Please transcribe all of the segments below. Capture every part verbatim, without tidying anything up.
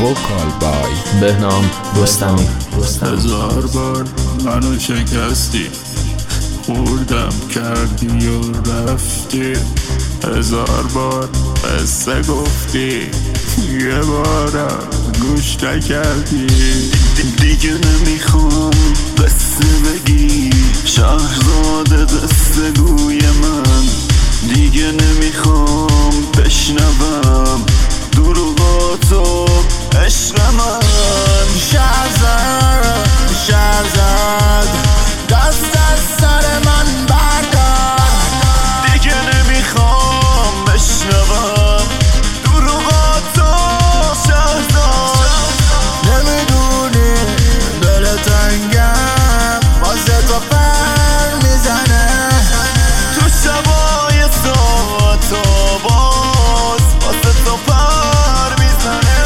وکال بای بهنام رستمی. هزار بار منو شکستی، خوردم کردی و رفتی. هزار بار قصه گفتی، یه بارم گوش نکردی. دیگه نمیخوام قصه بگی، شهرزاد قصه گوی من. دیگه نمیخوام بشنوم دروغاتو عشق من. شهرزاد شهرزاد دست از سر من بردار. دیگه نمیخوام بشنوم دروغاتو شهرزاد. نمیدونی دل تنگم واسه تو پر میزنه، تو شبای ساعت و باز واسه تو پر میزنه.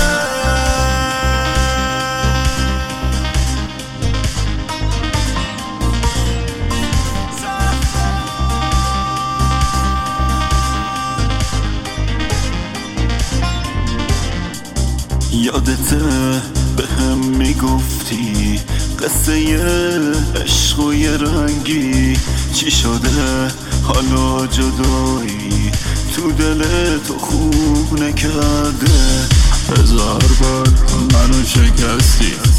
یادته به هم میگفتی قصه عشق و یه رنگی، چی شده حالا جدایی تو دل تو خوب نکرده. هزار بار منو شکستی،